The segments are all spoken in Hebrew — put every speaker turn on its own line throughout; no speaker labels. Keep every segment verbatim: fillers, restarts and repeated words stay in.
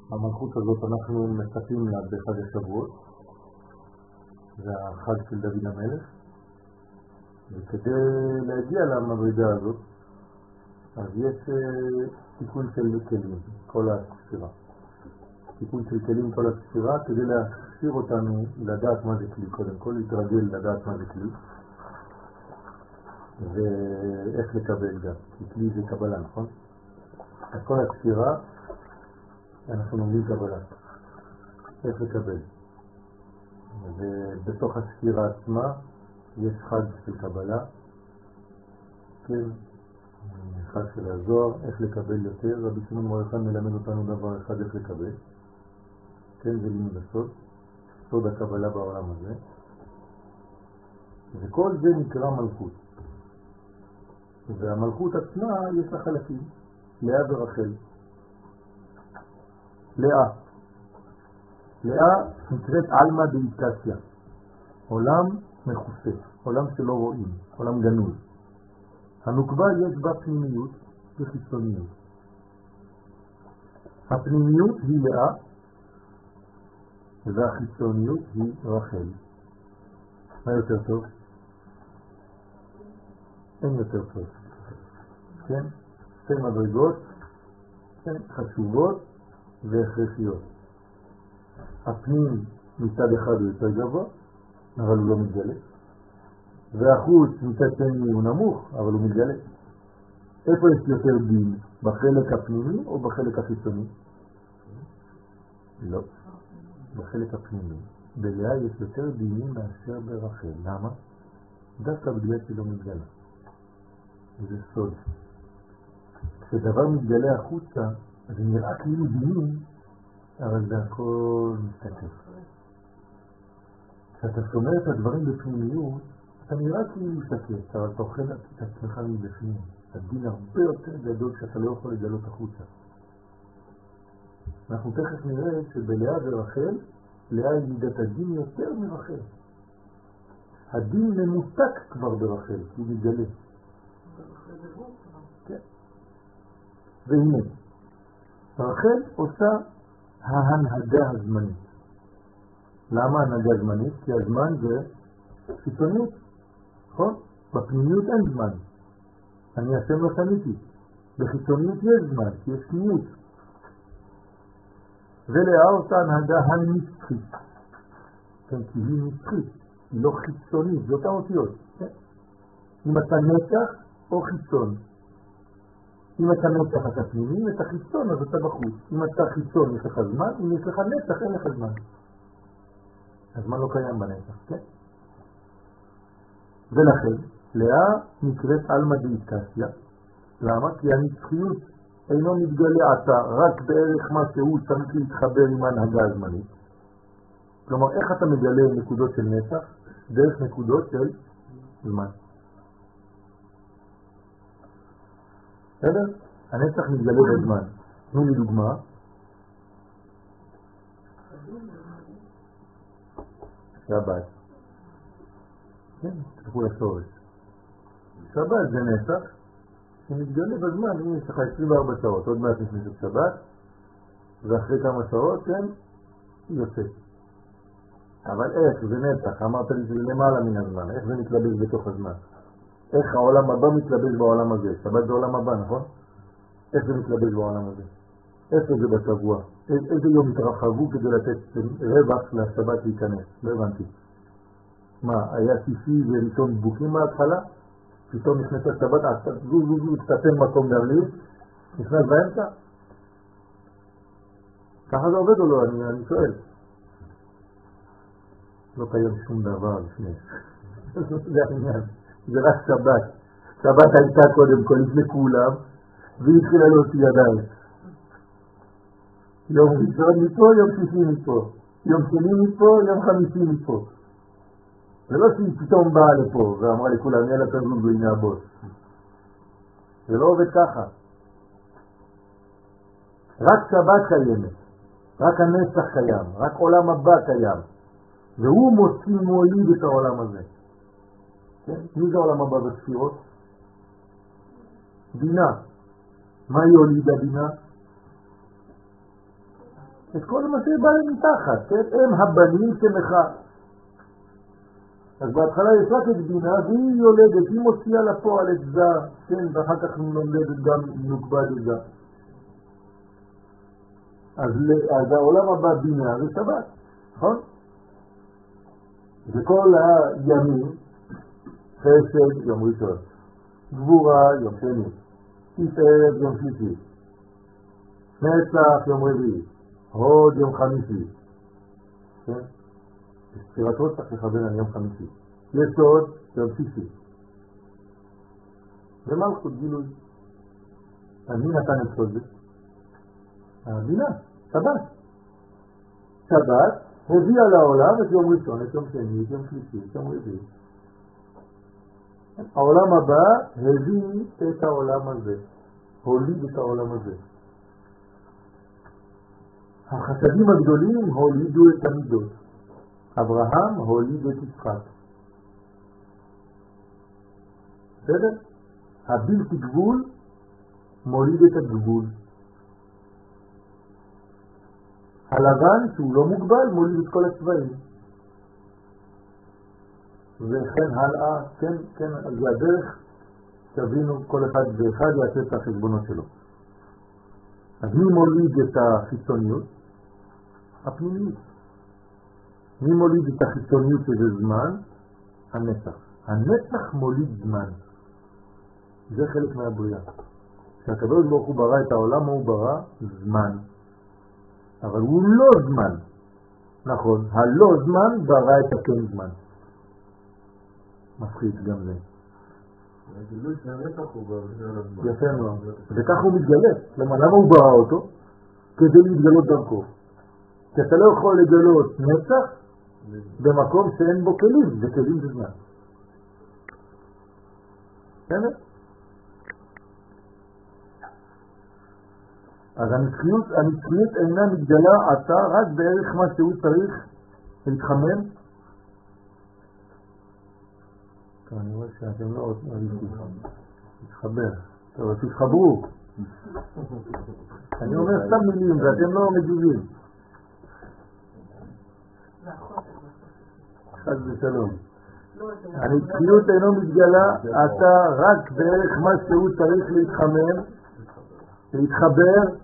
המלכות הזאת אנחנו מצפים לה בחג השבועות, זה החג של דוד המלך, וכדי להגיע למדרגה הזאת, אז יש תיקון של כלים, כל הספירה. תיקון של כלים, כל הספירה, כדי להכשיר אותנו לדעת מה זה כלי, קודם כל להתרגל לדעת מה זה כלי, ואיך לקבל גם, כי כלי זה קבלה, נכון? אז כל הספירה, אנחנו לומדים קבלה, איך לקבל. ובתוך הספירה עצמה יש חג של קבלה, כן, חג של הזוהר, איך לקבל יותר. רבי שמעון בר יוחאי מלמד אותנו דבר אחד, איך לקבל. כן, זה לימוד הסוד, סוד הקבלה בעולם הזה. וכל זה נקרא מלכות. והמלכות עצמה יש לה חלקים, לאה ורחל. לאה. לאה נקראת אלמה דאיקסיה, עולם מחוסה, עולם שלא רואים, עולם גנוז. הנוקבה יש בה פנימיות וחיצוניות. הפנימיות היא לאה, והחיצוניות היא רחל. מה יותר טוב? אין יותר טוב. כן? שתי מדרגות, כן? חשובות והכרחיות. הפנים מצד אחד הוא יותר גבוה, אבל הוא לא מתגלה. והחוץ מצד שני הוא נמוך, אבל הוא מתגלה. איפה יש יותר דין? בחלק הפנימי או בחלק החיצוני? לא. בחלק הפנימי. בלאה יש יותר דינים מאשר ברחל. למה? דווקא בגלל שלא מתגלה. וזה סוד. כשדבר מתגלה החוצה, זה נראה כאילו דינים, אבל זה הכל מסתכל. כשאתה שומע את הדברים בפנימיות, אתה נראה כאילו מסתכל, אבל אתה אוכל את עצמך מבפנים. הדין הרבה יותר גדול שאתה לא יכול לגלות החוצה. אנחנו תכף נראה שבלאה ורחל, לאה היא מידת הדין יותר מרחל. הדין ממותק כבר ברחל, כי הוא מתגלה. כן. והנה, רחל עושה ההנהגה הזמנית. למה הנהגה זמנית? כי הזמן זה חיצוניות, נכון? בפנימיות אין זמן. אני השם לא שניתי. בחיצוניות יש זמן, כי יש פנימיות. ולאה עושה הנהגה הנצחית. כן, כי היא נצחית, היא לא חיצונית, זה אותם אותיות. כן? אם אתה נצח או חיצון. אם אתה נצח אתה פנימי, אם אתה חיצון אז אתה בחוץ. אם אתה חיצון יש לך זמן, אם יש לך נצח אין לך זמן. הזמן לא קיים בנצח, כן? ולכן, לאה נקראת אלמה דאיקסיה. למה? כי הנצחיות אינו מתגלה עתה רק בערך מה שהוא צריך להתחבר עם ההנהגה הזמנית. כלומר, איך אתה מגלה נקודות של נצח? דרך נקודות של זמן. בסדר? הנצח מתגלה בזמן. תנו לי דוגמה. שבת. כן, תלכו לשורש. שבת זה נצח שמתגלה בזמן. אם יש לך עשרים וארבע שעות, עוד מעט נכנסת שבת, ואחרי כמה שעות, כן, יוצא. אבל איך זה נצח? אמרת לי שזה למעלה מן הזמן. איך זה מתלבש בתוך הזמן? איך העולם הבא מתלבש בעולם הזה? שבת זה עולם הבא, נכון? איך זה מתלבש בעולם הזה? איפה זה בשבוע? איזה יום התרחבו כדי לתת רווח לשבת להיכנס? לא הבנתי. מה, היה שישי וראשון דבוקים מההתחלה? פתאום נכנס לשבת, זו זו זו, תתן מקום להרליב? נכנס באמצע? ככה זה עובד או לא? אני, אני שואל. לא קיים שום דבר לפני. זה העניין. זה רק שבת. שבת הייתה קודם כל לפני כולם, והיא התחילה להוציא ידיים. יום ראשון מפה, יום שישי מפה. יום שני מפה, יום חמישי מפה. זה לא שהיא פתאום באה לפה ואמרה לכולם, יאללה תזוזו הנה הבוס. זה לא עובד ככה. רק שבת קיימת. רק הנצח קיים. רק עולם הבא קיים. והוא מוציא מוליד את העולם הזה. כן? מי זה העולם הבא בספירות? בינה. מה היא הולידה בינה? את כל מה שבא להם מתחת, כן? הם הבנים שמך. אז בהתחלה יש רק את בינה, והיא יולדת, היא מוציאה לפועל את זה, כן? ואחר כך נולדת גם נוקבד את זה. אז, אז העולם הבא בינה זה שבת, נכון? וכל הימים, חסד יום ראשון, גבורה יום שני, תפארת יום שלישי, נצח יום רביעי, הוד יום חמישי, כן? ספירת הוד צריך לכוון על יום חמישי, יסוד יום שישי, ומלכות גילוי. אז מי נתן את כל זה? הבינה, שבת. שבת הביאה לעולם את יום ראשון, את יום שני, את יום שלישי, את יום רביעי. העולם הבא הביא את העולם הזה, הוליד את העולם הזה. החסדים הגדולים הולידו את המידות. אברהם הוליד את יצחק. בסדר? הבלתי גבול מוליד את הגבול. הלבן שהוא לא מוגבל מוליד את כל הצבעים. וכן הלאה, כן, כן, זה הדרך, תבינו כל אחד ואחד יעשה את החשבונות שלו. אז מי מוליד את החיצוניות? הפנימיות. מי מוליד את החיצוניות שזה זמן? הנצח. הנצח מוליד זמן. זה חלק מהבריאה. כשהקדוש ברוך הוא ברא את העולם, הוא ברא זמן. אבל הוא לא זמן. נכון, הלא זמן ברא את הכן זמן. מפחיד גם זה. יפה מאוד. וכך הוא מתגלה. למה? למה הוא ברא אותו? כדי להתגלות דרכו. כי אתה לא יכול לגלות נצח במקום שאין בו כלים, וכלים זה זמן. בסדר? אז הנצחיות, הנצחיות אינה מתגלה עתה רק בערך מה שהוא צריך להתחמם. טוב, אני רואה שאתם לא רוצים להתחבר. טוב, תתחברו. אני אומר סתם מילים ואתם לא מגיבים. חד ושלום. הנצחיות אינו מתגלה עתה רק בערך מה שהוא צריך להתחמם, להתחבר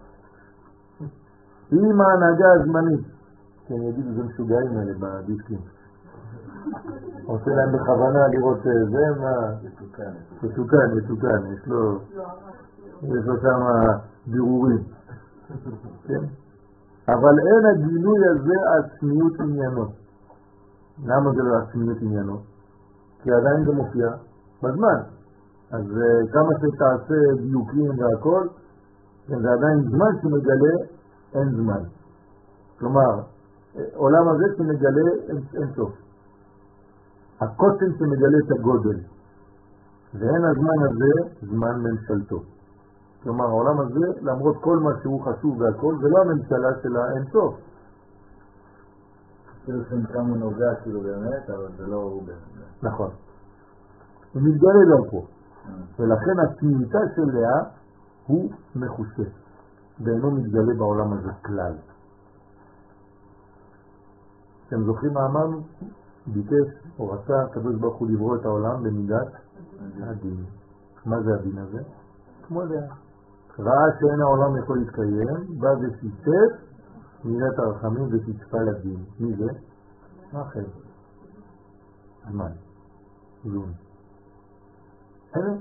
עם ההנהגה הזמנית. כן, יגידו, זה משוגעים האלה בדיסקים. עושה להם בכוונה לראות זה, מה? מסוכן, מסוכן, יש לו, יש לו שם בירורים. כן? אבל אין הגילוי הזה עצמיות עניינו. למה זה לא עצמיות עניינו? כי עדיין זה מופיע בזמן. אז כמה שתעשה דיוקים והכל, זה עדיין זמן שמגלה אין זמן. כלומר, עולם הזה שמגלה אין, אין סוף. הקוטן שמגלה את הגודל. ואין הזמן הזה זמן ממשלתו. כלומר, העולם הזה, למרות כל מה שהוא חשוב והכל, זה לא הממשלה של האין סוף.
כאילו שנקרא מונוגע כאילו באמת, אבל זה לא הוא באמת.
נכון. הוא מתגלה דרכו. ולכן התמיתה של לאה הוא מחושף. ואינו מתגלה בעולם הזה כלל. אתם זוכרים מה אמרנו? ביקש או רצה הקדוש ברוך הוא לברוא את העולם במידת הדין. מה זה הדין הזה? כמו לאה. ראה שאין העולם יכול להתקיים, בא ושיתף מידת הרחמים ותצפה לדין. מי זה? אחר. זמן. זון. בסדר?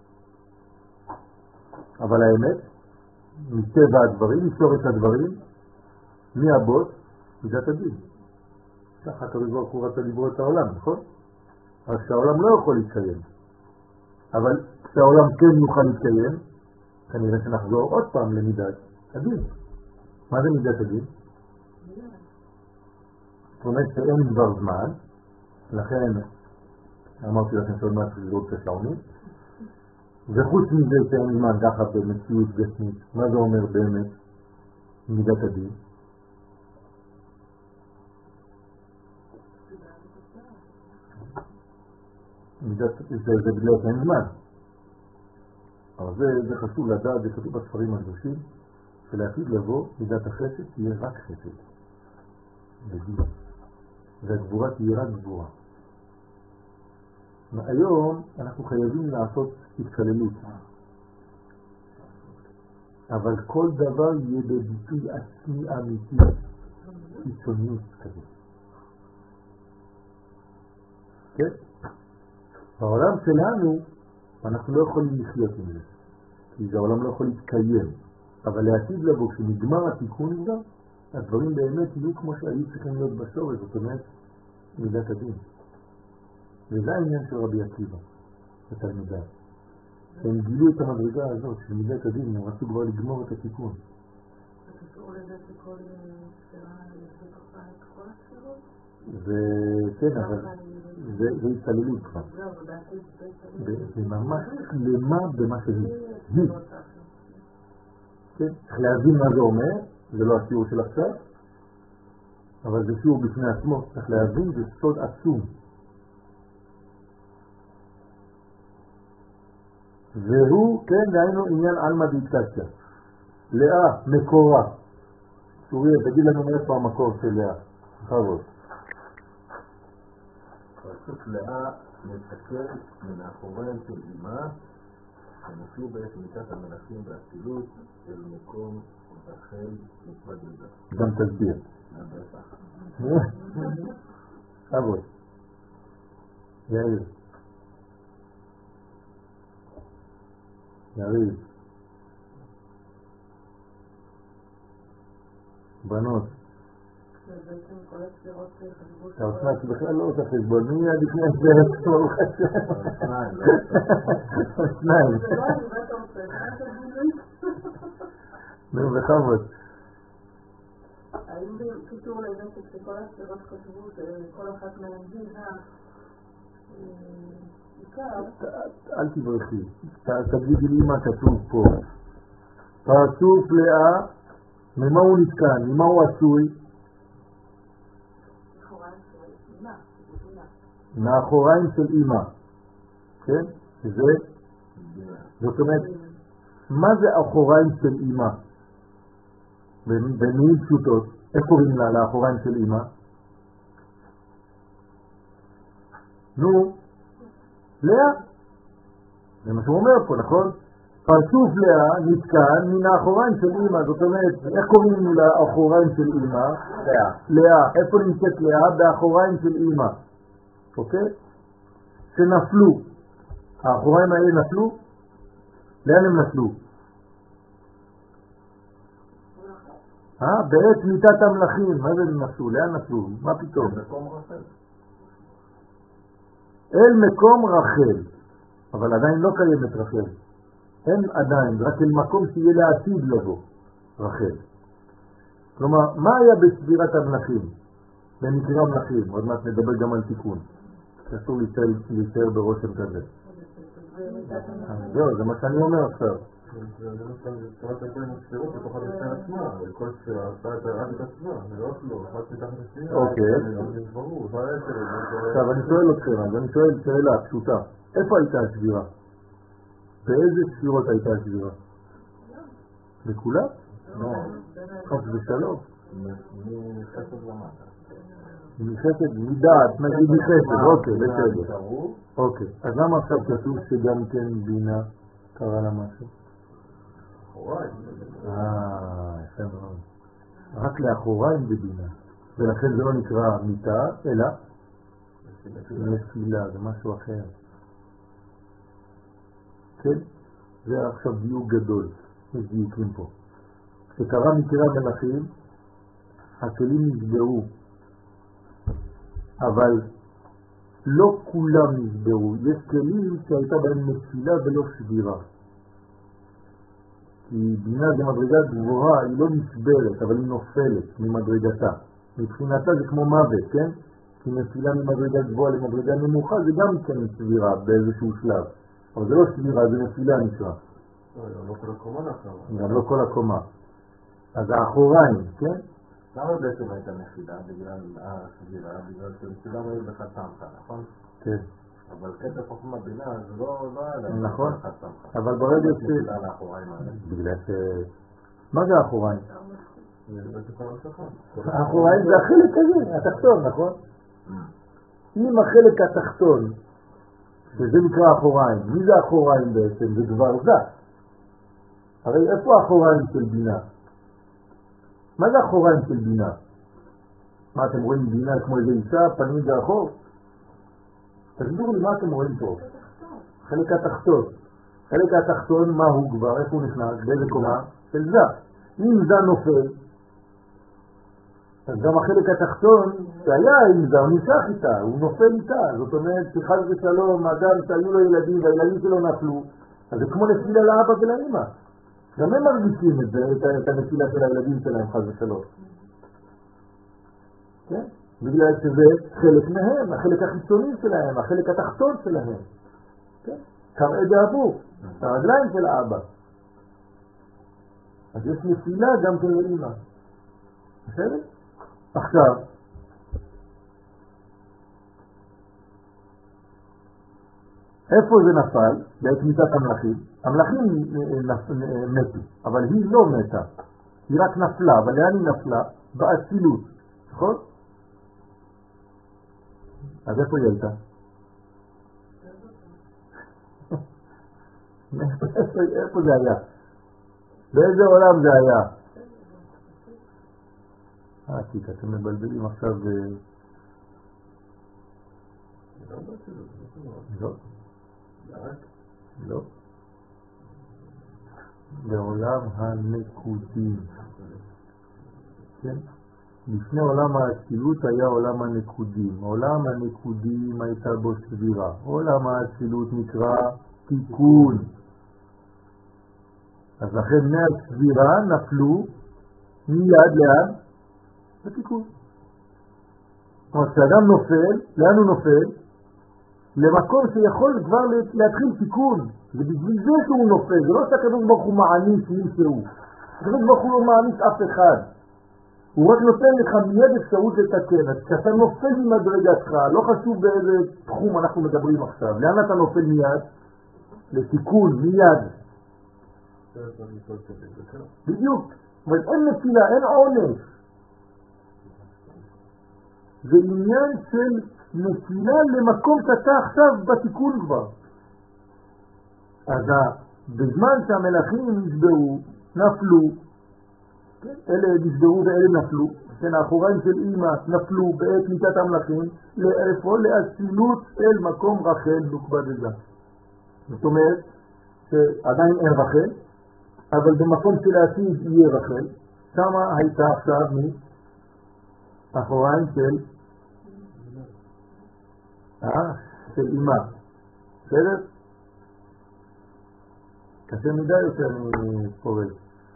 אבל האמת, מטבע הדברים, משורש הדברים, מי הבוס? מידת הדין. ככה הקדוש ברוך הוא רצה לברוא את העולם, נכון? אז שהעולם לא יכול להתקיים. אבל כשהעולם כן יוכל להתקיים, כנראה שנחזור עוד פעם למידת הדין. מה זה מידת הדין? זאת אומרת שאין דבר זמן, לכן אמרתי לכם שעוד מעט לראות את השעונים, וחוץ מזה שאין זמן ככה במציאות גשמית, מה זה אומר באמת מידת הדין? מידת, זה, זה בגלל שאין זמן. אבל זה, זה חשוב לדעת, זה כתוב בספרים הקדושים, שלעתיד לבוא מידת החסד תהיה רק חסד. בדיוק. והגבורה תהיה רק גבורה. היום אנחנו חייבים לעשות התקללות. אבל כל דבר יהיה בביטוי עצמי אמיתי, חיצוניות כזה. כן? בעולם שלנו אנחנו לא יכולים לחיות עם זה, כי זה העולם לא יכול להתקיים. אבל לעתיד לבוא, כשנגמר התיקון כבר, הדברים באמת יהיו כמו שהיו צריכים להיות בשורש, זאת אומרת, מידת הדין. וזה העניין של רבי עקיבא, התלמידה. הם גילו את המדרגה הזאת של מידת הדין, הם רצו כבר לגמור את התיקון.
קשור לזה שכל ספירה יש בתוכה את כל הספירות?
וכן, אבל זה התעללות כבר. זה ממש שלמה במה שהיא. היא. כן, צריך להבין מה זה אומר, זה לא השיעור של עכשיו, אבל זה שיעור בפני עצמו, צריך להבין, זה סוד עצום. והוא, כן, דהיינו עניין אלמא דאיטציה. לאה, מקורה. סוריה, תגיד לנו מאיפה המקור של לאה. חבוד.
פשוט לאה מסתכל מן האחוריים של אימה, שנפלו בעת מיטת המלאכים והאצילות אל מקום רחל נפרד יהודה.
גם תסביר. חבוד. יאיר. יריב, בנות, תרצת בכלל לא עושה חשבון, מי יד לפני הסברת ברוך השם? שניים. נו, בכבוד.
האם בקיצור לזה שכל הסברות כתבו שכל אחת מלמדים
אל תברכי, תגידי לי מה כתוב פה. פרצוף לאה, ממה הוא נתקן, ממה הוא עשוי? מאחוריים של אמא. כן? זה? זאת אומרת, מה זה אחוריים של אמא? במילים פשוטות, איך קוראים לה לאחוריים של אמא? נו, לאה. זה מה שהוא אומר פה, נכון? פרצוף לאה נתקן מן האחוריים של אמא. זאת אומרת, איך קוראים לאחוריים של אמא? לאה. לאה. איפה נמצאת לאה? באחוריים של אמא. אוקיי? שנפלו. האחוריים האלה נפלו? לאן הם נפלו? אה? בעת מיטת המלאכים. מה זה נפלו? לאן נפלו? מה פתאום?
מקום רחל.
אל מקום רחל. אבל עדיין לא קיימת רחל. אין עדיין, רק אל מקום שיהיה לעתיד לבוא רחל. כלומר, מה היה בסבירת המלאכים? במקרה המלאכים, עוד מעט נדבר גם על תיקון. אסור להישאר ברושם כזה. זהו, זה מה שאני אומר עכשיו.
זה לא סתם, זה סתרת הכל עם הספירות בתוכה בפני עצמה, כל ספירה עשתה את הרעד את עצמה, זה לא אפילו, אחת מתחת השנייה.
אוקיי. עכשיו, אני שואל אתכם, אז אני שואל שאלה פשוטה. איפה הייתה השבירה? באיזה ספירות הייתה השבירה? בכולם?
לא.
חס ושלום.
מחסד למטה.
מחסד, מדעת, נגיד מחסד, אוקיי, בסדר. אוקיי, אז למה עכשיו כתוב שגם כן בינה קרה לה משהו? אה, יפה מאוד. רק לאחוריים בבינה. ולכן זה לא נקרא מיטה, אלא נפילה, זה משהו אחר. כן? זה עכשיו דיוק גדול, יש דיוקים פה. כשקרה מקרה המלאכים, הכלים נסברו, אבל לא כולם נסברו. יש כלים שהייתה בהם נפילה ולא שבירה. כי בינה זה מדרגה גבוהה, היא לא נסברת, אבל היא נופלת ממדרגתה. מבחינתה זה כמו מוות, כן? כי נפילה ממדרגה גבוהה למדרגה נמוכה זה גם כן שבירה באיזשהו שלב. אבל זה לא שבירה, זה נפילה נקרא.
לא כל הקומה נפלה.
גם לא כל הקומה. אז האחוריים, כן?
למה בעצם הייתה נפילה? בגלל השבירה, בגלל שנפילה לא יהיה בחד סמכה, נכון?
כן.
אבל קטע חוכמה בינה זה לא היה להם
נכון.
בחד סמכה.
אבל ברגע ש...
נפילה לאחוריים האלה.
בגלל ש... מה זה האחוריים? האחוריים זה החלק הזה, התחתון, נכון? אם החלק התחתון, שזה נקרא אחוריים, מי זה אחוריים בעצם? זה כבר זה. הרי איפה האחוריים של בינה? מה זה האחוריים של בינה? מה אתם רואים בינה כמו איזה אישה, פנים ואחור? תסבירו לי מה אתם רואים פה. חלק התחתון. חלק התחתון, מה הוא כבר? איפה הוא נכנס? באיזה קומה? של זה. אם זה נופל, אז גם החלק התחתון שהיה עם זה, הוא נמשך איתה, הוא נופל איתה. זאת אומרת שחד ושלום, אדם שהיו לו ילדים והילדים שלו נפלו, אז זה כמו נפילה לאבא ולאמא. גם הם מרגישים את זה, את הנפילה של הילדים שלהם, חד ושלום. כן? בגלל שזה חלק מהם, החלק החיצוני שלהם, החלק התחתון שלהם. כן? קרעי דאבו, הרגליים של האבא. אז יש נפילה גם כן לאמא. בסדר? עכשיו, איפה זה נפל? בעת מיתת המלאכים. המלאכים מתו, אבל היא לא מתה. היא רק נפלה, אבל לאן היא נפלה? באצילות. נכון? אז איפה היא הייתה? איפה זה היה? באיזה עולם זה היה? אה, כי אתם מבלבלים עכשיו... לא. לא. בעולם הנקודים. כן? לפני עולם האצילות היה עולם הנקודים. עולם הנקודים הייתה בו סבירה. עולם האצילות נקרא תיקון. אז לכן מהסבירה נפלו מיד לאן? לתיקון. זאת אומרת, כשאדם נופל, לאן הוא נופל? למקום שיכול כבר להתחיל תיקון. ובשביל זה שהוא נופל, זה לא שהקדוש ברוך הוא מעניש מישהו. הקדוש ברוך הוא לא מעניש אף אחד. הוא רק נותן לך מיד אפשרות לתקן. אז כשאתה נופל ממדרגתך, לא חשוב באיזה תחום אנחנו מדברים עכשיו. לאן אתה נופל מיד? לתיקון, מיד. בדיוק. אבל אין נפילה, אין עונש. זה עניין של נפילה למקום שאתה עכשיו בתיקון כבר. אז בזמן שהמלאכים נשברו, נפלו, אלה נשברו ואלה נפלו, כן, האחוריים של אמא נפלו בעת מיתת המלאכים, לאיפה? לאצילות אל מקום רחל נוקבה דזה. זאת אומרת שעדיין אין רחל, אבל במקום של העתיד יהיה רחל, שמה הייתה עכשיו מאחוריים של אה, של אמא. בסדר? קשה מדי יותר מפורש.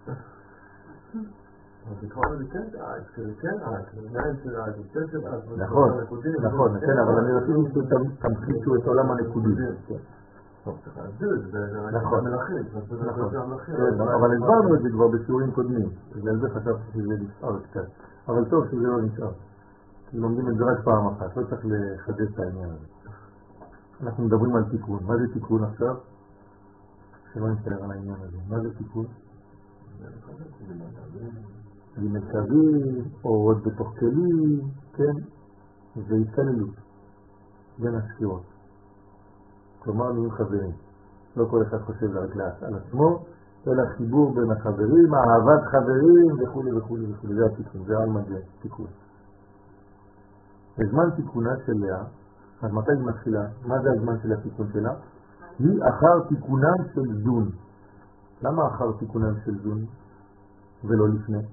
אז לקרוא לזה כן דעת, זה כן דעת, זה עניין של דעת, זה כן של דעת.
נכון, נכון, כן, אבל אני רציתי שתמחישו את עולם הנקודים. נכון, אבל הסברנו את זה כבר בשיעורים קודמים, בגלל זה חשבתי שזה נשאר קצת, אבל טוב שזה לא נשאר, כי לומדים את זה רק פעם אחת, לא צריך לחדש את העניין הזה. אנחנו מדברים על תיקון. מה זה תיקון עכשיו? שלא נשאר על העניין הזה. מה זה תיקון? ג' אורות בתוך כלים, כן? זה התקללות בין הספירות. כלומר, נהיים חברים. לא כל אחד חושב רק על עצמו, אלא חיבור בין החברים, אהבת חברים וכו' וכו' וכו'. זה התיקון, זה על מגע, תיקון. בזמן תיקונה של לאה, אז מתי היא מתחילה? מה זה הזמן של התיקון שלה? היא אחר תיקונם של זון. למה אחר תיקונם של זון ולא לפני?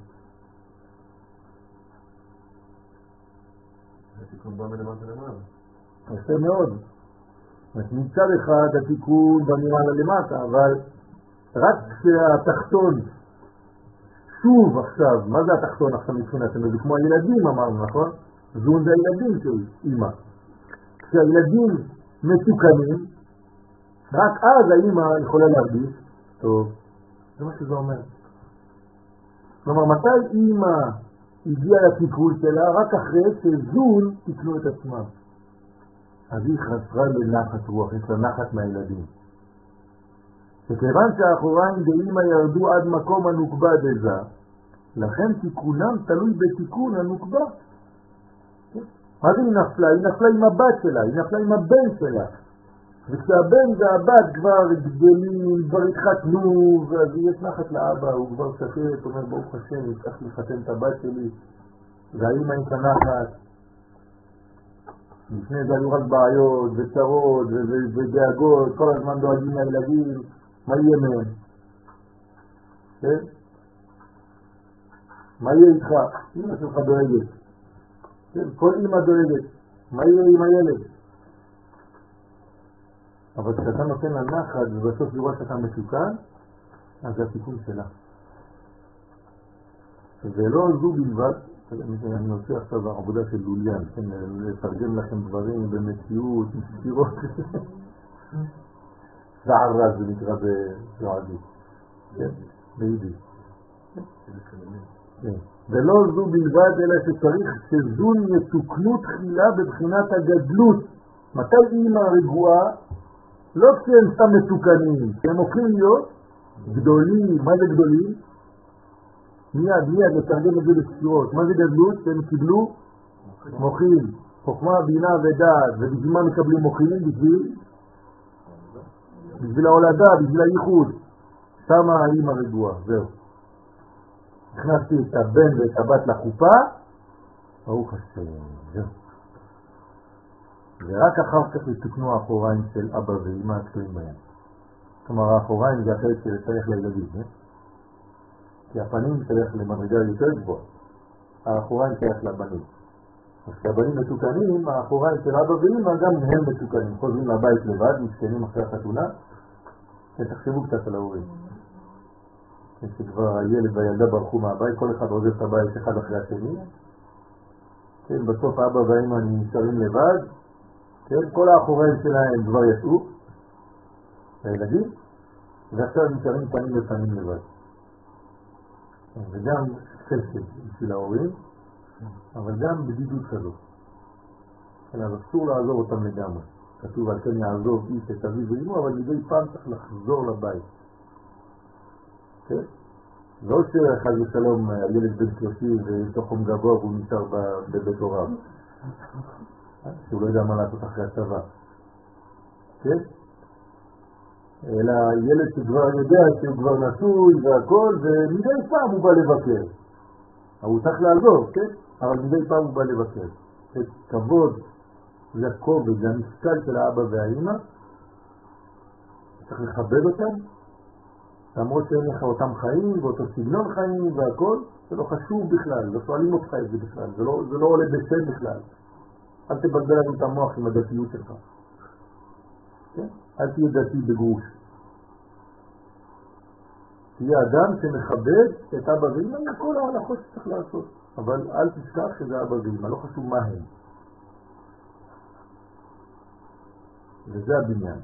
התיקון בא מלמטה למעלה.
יפה מאוד. מצד אחד התיקון בא מלמעלה למטה, אבל רק כשהתחתון שוב עכשיו, מה זה התחתון עכשיו מבחינתנו? זה כמו הילדים אמרנו, נכון? זון זה הילדים של אמא. כשהילדים מתוקנים, רק אז האמא יכולה להרגיש טוב. זה מה שזה אומר. כלומר, מתי אמא הגיעה לתיקון שלה? רק אחרי שזון תקנו את עצמם. אז היא חסרה לנחת רוח, יש לה נחת מהילדים. שכיוון שהאחוריים דאמא ירדו עד מקום הנוקבה דזה, לכן תיקונם תלוי בתיקון הנוקבה. מה זה היא נפלה? היא נפלה עם הבת שלה, היא נפלה עם הבן שלה. וכשהבן והבת כבר גדולים, כבר התחתנו, אז יש נחת לאבא, הוא כבר שקט, אומר ברוך השם, אני צריך לחתן את הבת שלי, והאמא היא כנחת. לפני זה היו רק בעיות וצרות ודאגות, כל הזמן דואגים לילדים, מה יהיה מהם? כן? מה יהיה איתך? אמא שלך דואגת. כן? כל אמא דואגת. מה יהיה עם הילד? אבל כשאתה נותן לה נחת ובסוף לראות שאתה מסוכן, אז זה התיקון שלה. ולא זו בלבד, אני עושה עכשיו העבודה של לוליאן, לתרגם לכם דברים במציאות, מספירות. וערה זה נקרא בערבית. ביידיש. ולא זו בלבד, אלא שצריך שזון יתוקנו תחילה בבחינת הגדלות. מתי אימא רגועה? לא כשהם סתם מתוקנים, כשהם הופכים להיות גדולים. מה זה גדולים? מיד, מיד לתרגם את זה בספירות. מה זה גדלות? שהם קיבלו מוחים, חוכמה, בינה ודעת. ובשביל מה מקבלים מוחים? בשביל בשביל ההולדה, בשביל הייחוד. שמה האמא רגועה, זהו. הכנסתי את הבן ואת הבת לחופה, ברוך השם, זהו. ורק אחר כך יתוקנו האחוריים של אבא ואמא התקועים בהם. כלומר, האחוריים זה החלק שצריך לילדים, אה? כי הפנים צריך למדרגה יותר גבוהה. האחוריים צריך לבנים. אז כשהבנים מתוקנים, האחוריים של אבא ואמא גם הם מתוקנים. חוזרים לבית לבד, מסכנים אחרי החתונה. תחשבו קצת על ההורים. כשכבר הילד והילדה ברחו מהבית, כל אחד עוזב את הבית אחד אחרי השני. כן, בסוף אבא ואמא נשארים לבד. כן, כל האחוריים שלהם כבר יצאו, הילדים, ועכשיו נשארים פנים לפנים לבד. וגם חסד בשביל ההורים, אבל גם בדידות כזאת. אז אסור לעזור אותם לגמרי. כתוב על כן יעזוב איש את אביו ואמו, אבל מדי פעם צריך לחזור לבית. כן? לא שחד ושלום הילד בן שלושים ויש לו חום גבוה והוא נשאר בבית הוריו. שהוא לא יודע מה לעשות אחרי הצבא. כן? אלא ילד שכבר יודע שהוא כבר נשוי והכל, ומדי פעם הוא בא לבקר. הוא צריך לעזור, כן? אבל מדי פעם הוא בא לבקר. זה כבוד, זה הכובד, זה המשקל של האבא והאמא. צריך לכבד אותם, למרות שאין לך אותם חיים ואותו סגנון חיים והכל, זה לא חשוב בכלל, לא שואלים אותך את זה בכלל, זה לא, זה לא עולה בשם בכלל. אל תבלבל לנו את המוח עם הדתיות שלך. כן? אל תהיה דתי בגרוש. תהיה אדם שמכבד את אבא ואמא מכל ההלכות שצריך לעשות. אבל אל תשכח שזה אבא ואמא, לא חשוב מה הם. וזה הבניין.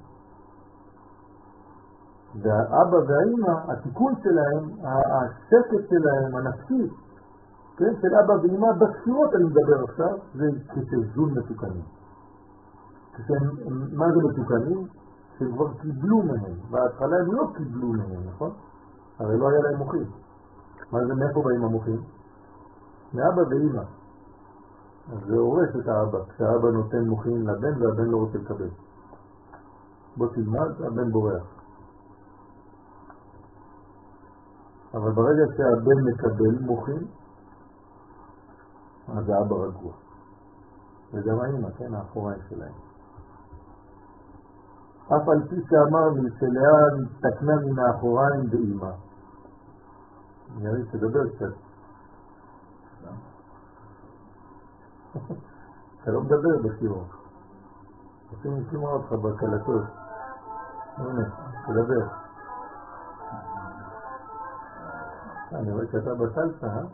והאבא והאמא, התיקון שלהם, השקט שלהם, הנפשי, כן, של אבא ואמא, בספירות אני מדבר עכשיו, זה כשזון מתוקנים. מה זה מתוקנים? שהם כבר קיבלו מהם. בהתחלה הם לא קיבלו מהם, נכון? הרי לא היה להם מוחים. מה זה, מאיפה באים המוחים? מאבא ואמא. אז זה הורס את האבא, כשהאבא נותן מוחים לבן והבן לא רוצה לקבל. בוא תלמד, הבן בורח. אבל ברגע שהבן מקבל מוחים, אז האבא רגוע. וגם האמא, כן, האחוריים שלהם. אף על פי שאמרנו שלאן תקנה מן האחוריים באמא. נראה שתדבר קצת. אתה לא מדבר בשיעור. רוצים לשמוע אותך בקלטות. הנה, תדבר. אני רואה שאתה בסלסה, אה?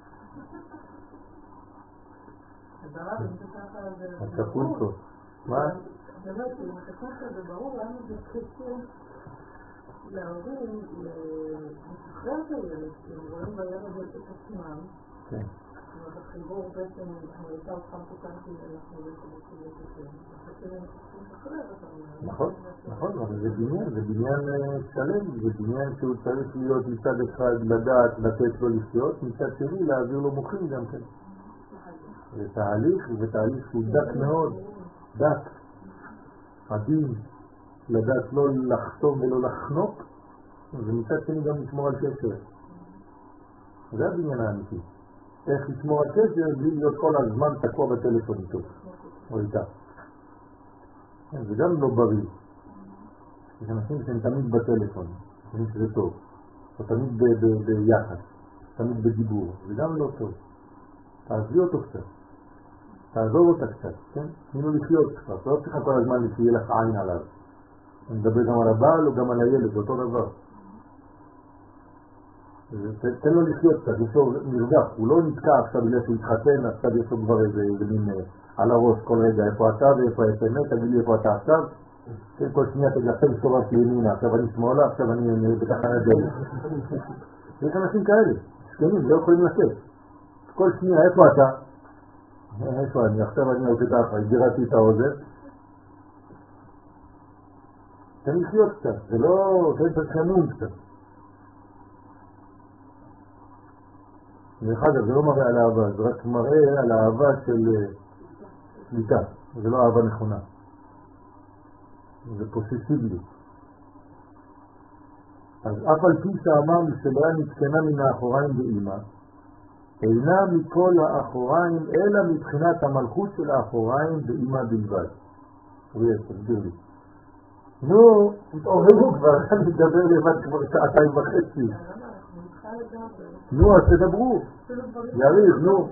הקפולקו. מה?
באמת, אם הקפולקו זה ברור למה זה קשור להורים לשחרר את הילד, כי הם רואים בילד את עצמם. כן. החיבור בעצם הייתה אותך מתוקנתי אנחנו
נכון, נכון, אבל זה בניין, זה בניין שלם, זה בניין שהוא צריך להיות מצד אחד לדעת, לתת לו לחיות, מצד שני להעביר לו מוחים גם כן. זה תהליך, זה תהליך שהוא דק מאוד, דק, עדין, לדעת לא לחתום ולא לחנוק, ומצד שני גם לשמור על קשר. זה הבניין האמיתי. איך לשמור על קשר בלי להיות כל הזמן תקוע בטלפון איתו, או איתה. זה גם לא בריא. יש אנשים שהם תמיד בטלפון, חושבים שזה טוב, או תמיד ביחד, תמיד בדיבור, זה גם לא טוב. תעזבי אותו קצת, תעזוב אותה קצת, כן? תנו לחיות קצת, לא צריכה כל הזמן שיהיה לך עין עליו. אני מדבר גם על הבעל או גם על הילד, אותו דבר. תן לו לחיות קצת, יש לו מרדף, הוא לא נתקע עכשיו בגלל שהוא התחתן, עכשיו יש לו כבר איזה מין על הראש כל רגע, איפה אתה ואיפה האמת, תגיד לי איפה אתה עכשיו, כל שנייה תגיד עכשיו סובב לימינה, עכשיו אני שמאלה, עכשיו אני בתחנת דלק. יש אנשים כאלה, שכנים, לא יכולים לצאת. כל שנייה, איפה אתה? איפה אני? עכשיו אני עושה ככה, הגדרתי את האוזן. תן לחיות קצת, זה לא, תן תשכנון קצת. דרך אגב, זה לא מראה על אהבה, זה רק מראה על האהבה של שליטה, זה לא אהבה נכונה. זה פוססיביות. אז אף על פי שאמרנו שלא נתקנה מן האחוריים באמא, אינה מכל האחוריים אלא מבחינת המלכות של האחוריים באמא בלבד. אוריאל, תסביר לי. נו, תתעוררו כבר, אני מדבר לבד כבר שעתיים וחצי. נו, אז תדברו. יריב, נו.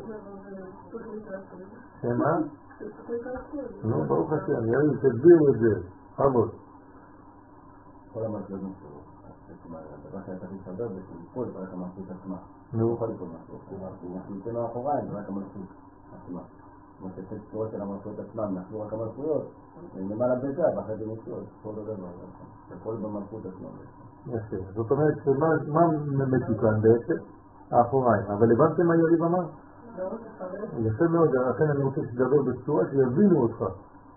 שמה? נו, ברוך השם, יריב, תסבירו את זה. חבוד.
כל המלכות נפלו. הדבר שהיה צריך להסתבר זה שלפול, זה רק המלכות עצמה.
נו.
הוא יכול לפול משהו. אנחנו ניתן לו אחוריים, זה רק המלכות עצמה. כמו שצאת צורות של המלכות עצמם, אנחנו רק המלכויות. למעלה בזה, ואחרי זה נפלות. כל דבר. הכל במלכות עצמה.
יפה. זאת אומרת, מה מתוקן בעצם? האחוריים. אבל הבנתם מה יריב אמר? יפה מאוד, לכן אני רוצה שתדבר בצורה שיבינו אותך.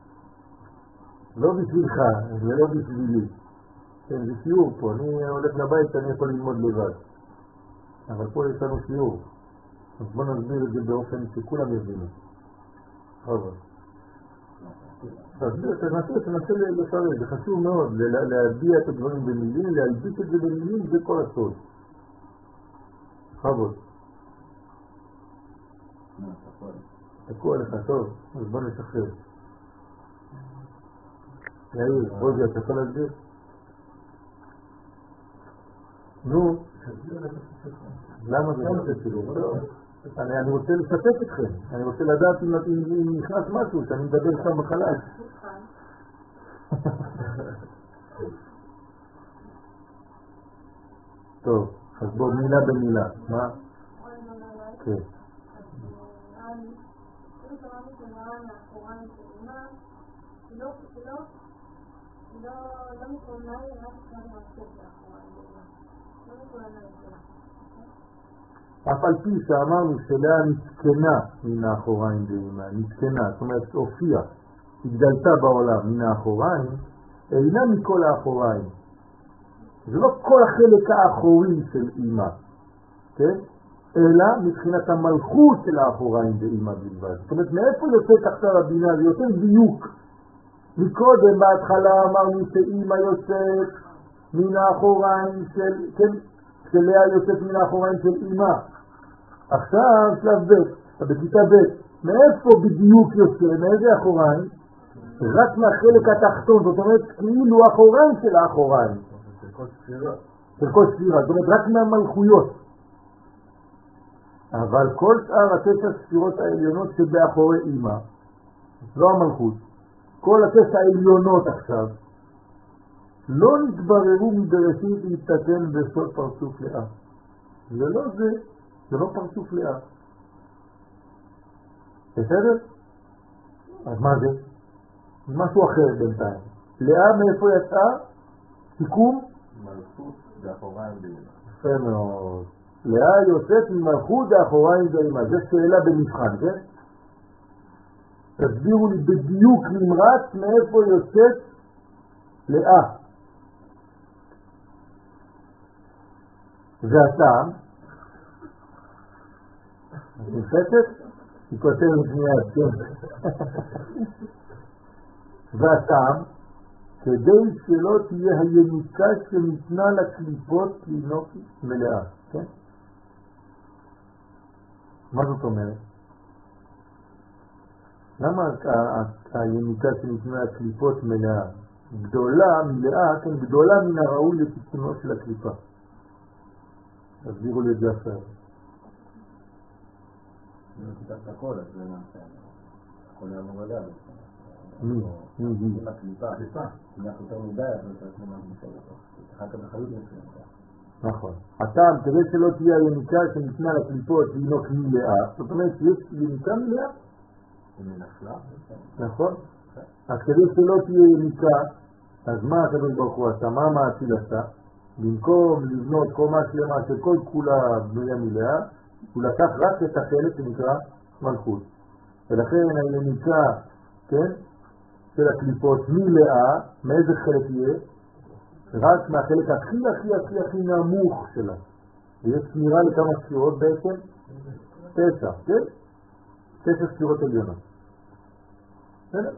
לא בשבילך, זה לא בשבילי. כן, זה שיעור פה. אני הולך לבית, אני יכול ללמוד לבד. אבל פה יש לנו שיעור. אז בוא נסביר את זה באופן שכולם יבינו. חבל. תסביר, תנסה, תנסה לפרט, זה חשוב מאוד, להביע את הדברים במילים, להלביט את זה במילים, זה כל הסוד. חבל. תקוע לך, טוב, אז בוא נשחרר. יאיר, בוזי, אתה יכול להסביר? נו, למה זה לא שלי? אני רוצה לשתף אתכם, אני רוצה לדעת אם נכנס משהו, שאני מדבר שם בחלש. טוב, אז בוא מילה במילה, מה? כן.
לא מתכוננה לי רק אחד מהסוף לאחוריים, לא מתכוננה לי.
אף על פי שאמרנו שלאה נתקנה מן האחוריים באמא, נתקנה, זאת אומרת הופיעה, התגלתה בעולם מן האחוריים, אינה מכל האחוריים. זה לא כל החלק האחורי של אמא, כן? אלא מבחינת המלכות של האחוריים באמא בלבד. זאת אומרת, מאיפה יוצאת עכשיו הבינה? זה יותר דיוק. מקודם בהתחלה אמרנו שאמא יוצאת מן האחוריים של, כן, שלאה יוצאת מן האחוריים של אמא. עכשיו שלב ב', בכיתה ב', מאיפה בדיוק יוצא? מאיזה אחוריים? רק מהחלק התחתון, זאת אומרת כאילו האחוריים של האחוריים.
של כל ספירה.
של כל ספירה, זאת אומרת רק מהמלכויות. אבל כל שאר התשע ספירות העליונות שבאחורי אמא, לא המלכות, כל התשע העליונות עכשיו, לא נתבררו מבראשית להתתתן בסוד פרצוף לאה. זה לא זה, זה לא פרצוף לאה. בסדר? אז מה זה? משהו אחר בינתיים. לאה מאיפה יצאה? סיכום?
מלכות באחוריים באמא.
יפה מאוד. לאה יוצאת ממלכות האחוריים דרימה. זו שאלה במבחן, כן? תסבירו לי בדיוק נמרץ מאיפה יוצאת לאה. זה הטעם. נפסת? היא כותבת מיד, כן. והטעם, כדי שלא תהיה היניקה שניתנה לקליפות לינוק מלאה, כן? מה זאת אומרת? למה היניקה שניתנה לקליפות מלאה? גדולה מלאה, כן, גדולה מן הראוי לתיקונו של הקליפה. תסבירו לי את זה אחר.
אם תיקח הכל, אז זה נעשה. הכל היה מוגדר.
מי? מי? מי?
עם הקליפה. הקליפה. אם אנחנו יותר מדי, אז זה צריך למה נמצא אותו. אחר כך בחיות נמצא.
נכון. הטעם, כדי שלא תהיה היניקה שניתנה לקליפות לינוק מלאה, זאת אומרת שיש יניקה מלאה?
היא נפלה.
נכון. אז כדי שלא תהיה יניקה, אז מה הקדוש ברוך הוא עשה? מה המעציל עשה? במקום לבנות קומה שלמה שכל כולה בנויה מלאה, הוא לקח רק את החלק שנקרא מלכות. ולכן היניקה, כן, של הקליפות מלאה, מאיזה חלק יהיה? רק מהחלק הכי הכי הכי הכי נמוך שלה. ויש סמירה לכמה ספירות בעצם? תשע, כן? תשע ספירות עליונות. בסדר?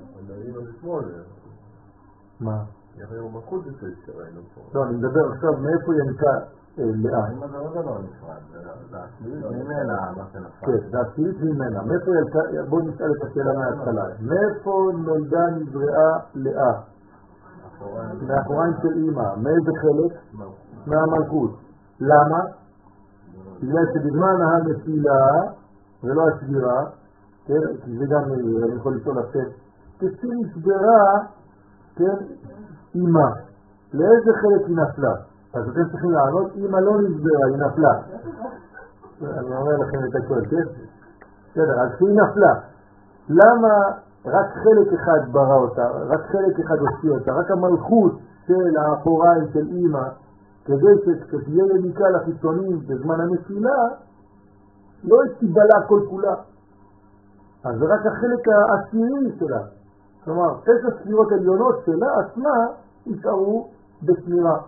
מה?
יראו מלכות זה שראינו פה.
לא, אני מדבר עכשיו מאיפה יניקה לאה.
האם זה לא דבר נפרד, זה הסמילית ממנה מה שנפרד.
כן, זה הסמילית ממנה. מאיפה יניקה, בואו נשאל את השאלה מההתחלה. מאיפה נולדה נבראה לאה? מאחוריים של אמא. מאיזה חלק? מהמלכות. למה? בגלל שבזמן הנפילה ולא השבירה, כן, כי זה גם אני יכול לשאול לכם, כשנשברה, כן, אמא, לאיזה חלק היא נפלה? אז אתם צריכים לענות, אמא לא נשברה, היא נפלה. אני אומר לכם את הכל, כן? בסדר, אז היא נפלה. למה רק חלק אחד ברא אותה, רק חלק אחד הוציא אותה, רק המלכות של האחוריים של אמא, כדי שתהיה יניקה לחיצונים בזמן הנפילה, לא תיבלה כל כולה. אז זה רק החלק העשירי שלה. כלומר, תשע ספירות עליונות שלה עצמה יישארו בסמירה.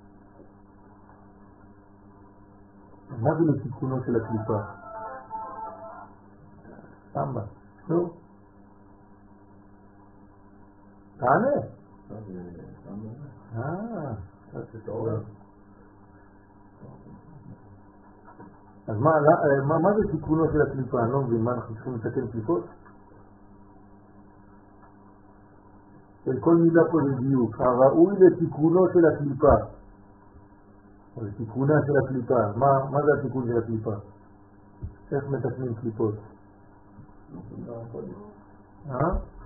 מה זה לתיקונו של הקליפה? סמבה. נו? תענה. אה, אז מה, מה, מה זה תיקונו של הקליפה? אני לא מבין, מה אנחנו צריכים לתקן קליפות? של כל מילה פה זה דיוק. הראוי לתיקונו של הקליפה. זה תיקונה של הקליפה. מה, מה זה התיקון של הקליפה? איך מתקנים קליפות? אה?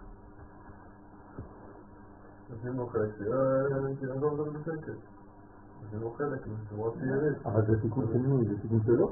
עשינו חלק, נעזוב אותם בשקט. עשינו חלק, נשמעות צעירים.
אבל זה תיקון של מי? זה תיקון שלו?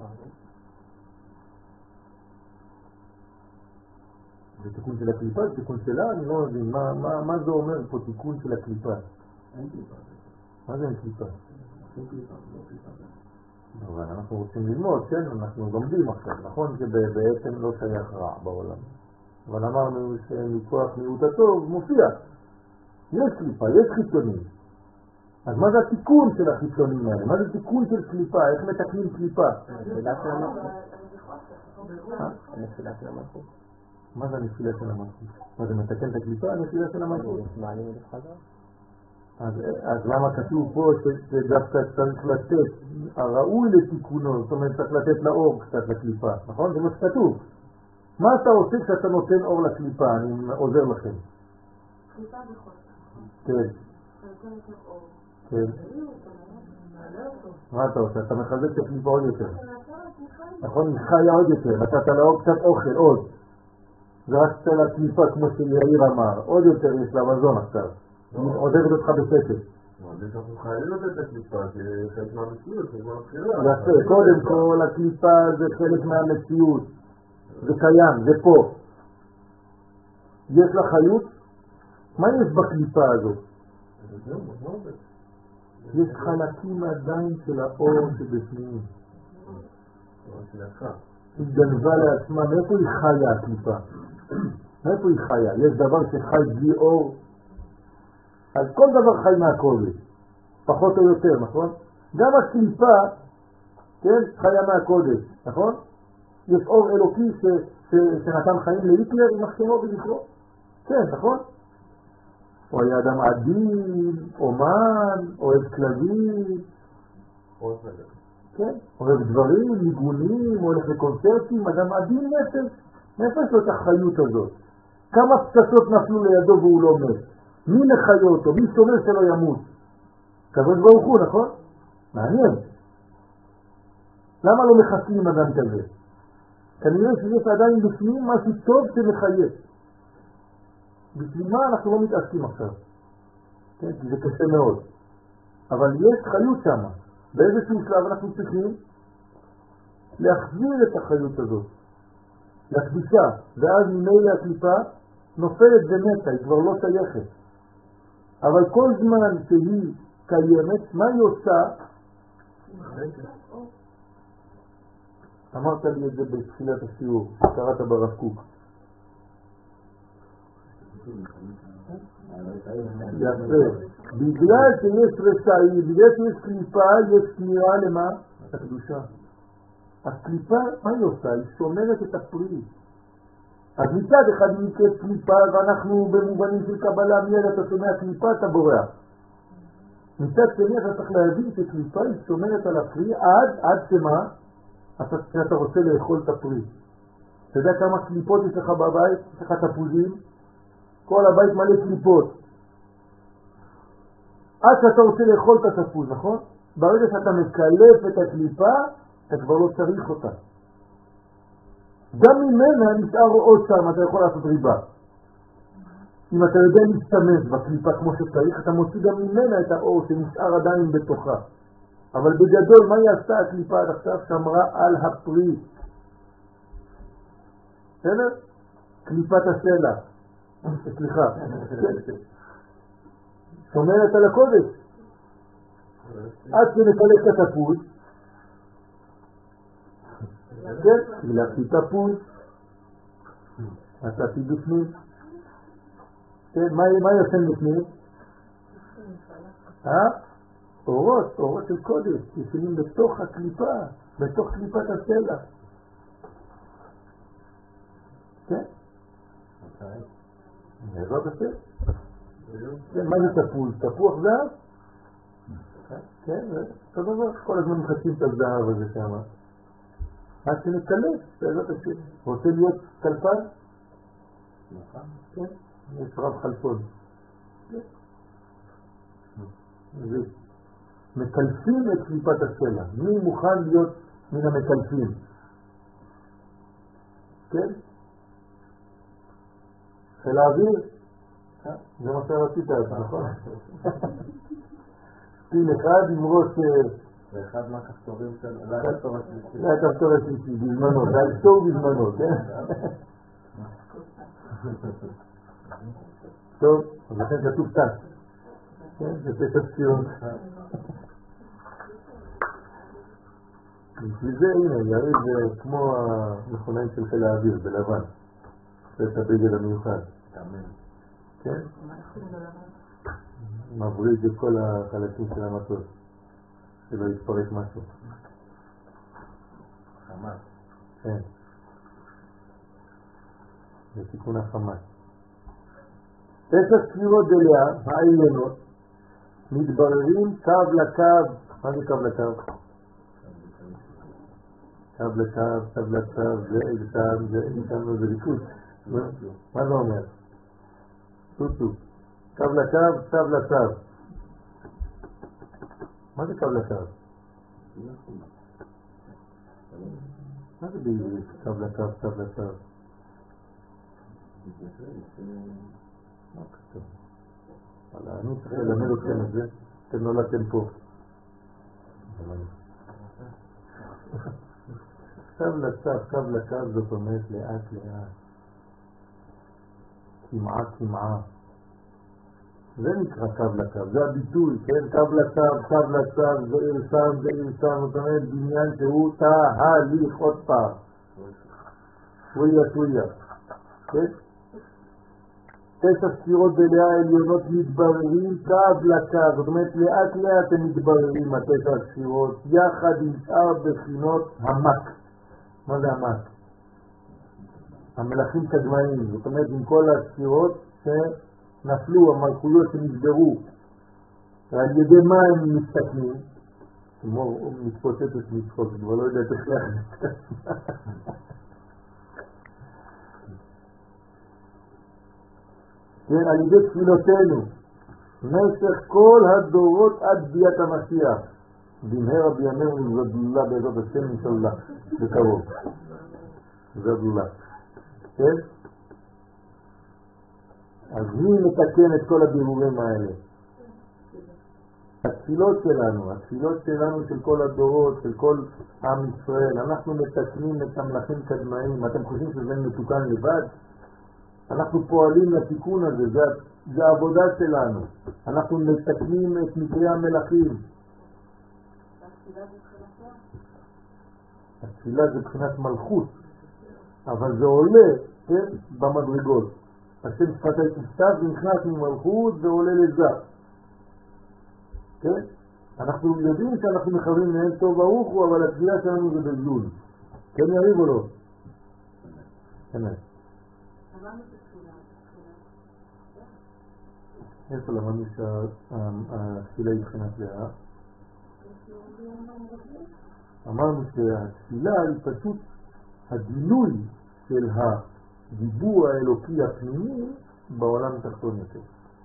זה תיקון של הקליפה, זה תיקון שלה, אני לא מבין, מה, מה, מה זה אומר פה תיקון של הקליפה?
אין קליפה.
מה זה אין קליפה?
אין קליפה, לא קליפה.
אבל אנחנו רוצים ללמוד, כן, אנחנו לומדים עכשיו, נכון שבעצם לא שייך רע בעולם. אבל אמרנו שמכוח מיעוט הטוב מופיע. יש קליפה, יש חיצונים. אז מה זה התיקון של החיצונים האלה? מה זה תיקון של קליפה? איך מתקנים קליפה?
הנפילה של המלכות.
הנפילה של המלכות.
מה זה הנפילה של המלכות? מה זה מתקן את הקליפה? הנפילה של המלכות.
מעלים את החזר?
אז, אז למה כתוב פה שדווקא צריך לתת, הראוי לתיקונו, זאת אומרת צריך לתת לאור קצת לקליפה, נכון? זה מה שכתוב. מה אתה עושה כשאתה נותן אור לקליפה? אני עוזר לכם.
קליפה בחוסר.
כן.
אתה נותן יותר אור.
כן. מה אתה עושה? אתה מחזק את הקליפה עוד יותר. נכון? היא חיה עוד יותר. נתת לאור קצת אוכל, עוד. זרקת לקליפה כמו שיאיר אמר. עוד יותר יש לה מזון עכשיו. היא עוזרת אותך בסקט.
אנחנו חייבים לתת את הקליפה, כי חלק מהמציאות, זה כבר הבחירה.
יפה, קודם כל הקליפה זה חלק מהמציאות. זה קיים, זה פה. יש לה חיות? מה יש בקליפה הזאת? יש חלקים עדיין של האור שבפנים. היא גנבה לעצמה, מאיפה היא חיה הקליפה? מאיפה היא חיה? יש דבר שחי בלי אור? אז כל דבר חי מהקודש, פחות או יותר, נכון? גם הקליפה, כן, חיה מהקודש, נכון? יש אור אלוקי ש, ש, שנתן חיים להיטלר עם מחשמו ובזכרו. כן, נכון? הוא היה אדם עדין, אומן, אוהב כלבים, כן, אוהב דברים, ניגונים, הולך לקונצרטים, אדם עדין נפש. מאיפה יש לו את החיות הזאת? כמה פצצות נפלו לידו והוא לא מת? מי מחיה אותו? מי שומר שלא ימות? כבוד ברוך הוא, נכון? מעניין. למה לא מחסלים אדם כזה? כנראה שיש עדיין בפנים משהו טוב שמחיה. בשביל מה אנחנו לא מתעסקים עכשיו? כן, כי זה קשה מאוד. אבל יש חיות שם. באיזשהו שלב אנחנו צריכים להחזיר את החיות הזאת, לקדישה, ואז ממילא הקליפה נופלת ומתה, היא כבר לא שייכת. אבל כל זמן שהיא קיימת, מה היא עושה? אמרת לי את זה בתחילת השיעור, קראת ברב קוק. יפה. בגלל שיש רשעים, בגלל שיש קליפה, יש שמירה למה? הקדושה. הקליפה, מה היא עושה? היא שומרת את הפרי. אז מצד אחד היא נקראת קליפה, ואנחנו במובנים של קבלה, מיד אתה שומע קליפה, אתה בורח. מצד שני אתה צריך להבין שקליפה היא שומרת על הפרי עד, עד שמה? אתה, אתה רוצה לאכול את הפרי. אתה יודע כמה קליפות יש לך בבית? יש לך תפוזים? כל הבית מלא קליפות. עד שאתה רוצה לאכול את התפוז, נכון? ברגע שאתה מקלף את הקליפה, אתה כבר לא צריך אותה. גם ממנה נשאר עוד שם, אתה יכול לעשות ריבה. אם אתה יודע להשתמש בקליפה כמו שצריך, אתה מוציא גם ממנה את האור שנשאר עדיין בתוכה. אבל בגדול, מה היא עשתה הקליפה עד עכשיו? שמרה על הפרי. בסדר? קליפת הסלע. סליחה. שומרת על הקודש. עד שנקלק את התפוז, כן, קילחתי תפוז, עשיתי בפנים. מה ישן בפנים? אה? אורות, אורות של קודש, ישנים בתוך הקליפה, בתוך קליפת הסלע. כן? בעזרת השם. מה זה תפוז? תפוח זהב? כן, אותו דבר, כל הזמן מחכים את הזהב הזה שם. עד שנתקלט, בעזרת השם. רוצה להיות קלפן? כן, יש רב חלפון. מקלפים את קליפת הסלע. מי מוכן להיות מן המקלפים? כן? חיל האוויר? זה מה שרצית אתה, נכון? פיל אחד עם ראש...
זה אחד מהכפתורים של...
זה הכפתור השלישי, בזמנו, זה הכפתור בזמנו, כן? טוב, אז לכן כתוב טס. כן, זה פסק ציון. בשביל זה, הנה, יריד זה כמו המכונאים של חיל האוויר, בלבן. זה את הבגד המיוחד. כן? מבריד את כל החלקים של המטוס, שלא יתפרק משהו.
חמאס.
כן. זה תיקון החמאס. תשע ספירות דליה, העליונות, מתבררים קו לקו. מה זה קו לקו? קו לקו, קו לקו, זה איתם, זה איתם, זה ליכוד. מה זה אומר? טוטו. קו לקו, קו לקו. מה זה קו לקו? מה זה בעברית? קו לקו, קו לקו. מה כתוב? אבל אני צריך ללמד אתכם את זה, אתם נולדתם פה. קו לקו, קו לקו זאת אומרת לאט לאט. כמעה כמעה. זה נקרא קו לקו, זה הביטוי, כן? קו לקו, קו לקו, זה ארסם, זה ארסם, זאת אומרת בניין שהוא תהליך עוד פעם. שויה שויה. כן? תשע ספירות בלאה העליונות מתבררים קו לקו, זאת אומרת לאט לאט הם מתבררים התשע ספירות, יחד עם שאר בחינות המק. מה זה המק? המלאכים קדמאים, זאת אומרת עם כל הספירות שנפלו, המלכויות שנשברו, ועל ידי מה הם מסתכנים? כמו מתפוצצת מצחוק, כבר לא יודע איך להכניס. כן, על ידי תפילותינו, במשך כל הדורות עד ביאת המשיח. במהרה בימינו זדולה בעזרת השם אינשאללה, בקרוב. זדולה. כן? אז מי מתקן את כל הבירורים האלה? התפילות שלנו, התפילות שלנו של כל הדורות, של כל עם ישראל, אנחנו מתקנים את המלאכים קדמאים. אתם חושבים שזה מתוקן לבד? אנחנו פועלים לתיקון הזה, זה, זה העבודה שלנו. אנחנו מתקנים את מקרי המלאכים. התפילה זה בחינת מלכות, אבל זה עולה, כן, במדרגות. השם שפתי תפתח ונכנס ממלכות ועולה לזה. כן? אנחנו יודעים שאנחנו מכוונים לאין טוב ברוך הוא, אבל התפילה שלנו זה בזול. כן יריב או לא? כן. איפה למדנו שהתפילה היא בחינת לאה? אמרנו שהתפילה היא פשוט הגילוי של הדיבור האלוקי הפנימי בעולם התחתון יותר.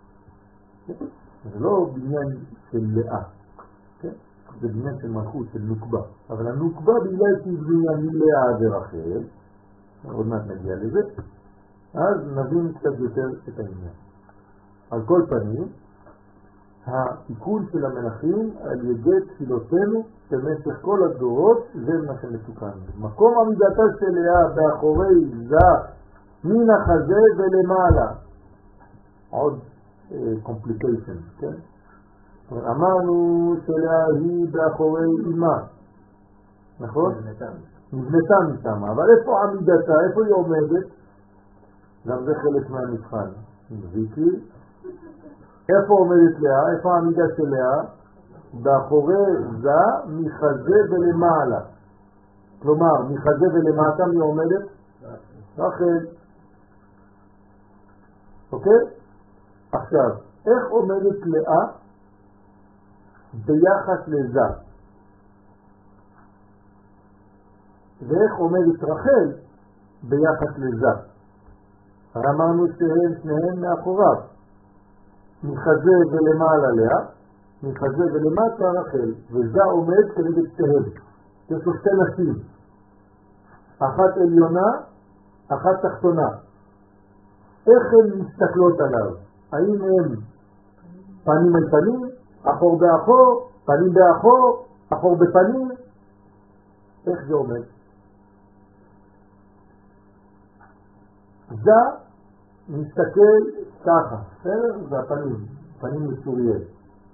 זה לא בניין של לאה, זה בניין של מלכות, של נוקבה. אבל הנוקבה בגלל שהיא בניין מלאה ורחל, עוד מעט נגיע לזה, אז נבין קצת יותר את העניין. על כל פנים, התיקון של המלאכים על ידי תפילותינו במשך כל הדורות, זה מה שמתוקן. מקום עמידתה של לאה באחורי זה מן החזה ולמעלה. עוד קומפליקיישן, uh, כן? אמרנו שלאה היא באחורי אימה, נכון? נבנתה משם, אבל איפה עמידתה? איפה היא עומדת? גם זה חלק מהמבחן. ויקי, איפה עומדת לאה? איפה העמידה של לאה? באחורי זה מחזה ולמעלה. כלומר, מחזה ולמטה מי עומדת? רחל. אוקיי? עכשיו, איך עומדת לאה ביחס לזה? ואיך עומדת רחל ביחס לזה? אמרנו שהם שניהם מאחוריו. מחזה ולמעלה לאה, מחזה ולמטה רחל, וזה עומד כנגד שתיהם. יש לו שתי נשים, אחת עליונה, אחת תחתונה. איך הן מסתכלות עליו? האם הם פנים על פנים, אחור באחור, פנים באחור, אחור בפנים? איך זה עומד? זה מסתכל ככה, זה הפנים, פנים לצוריאל.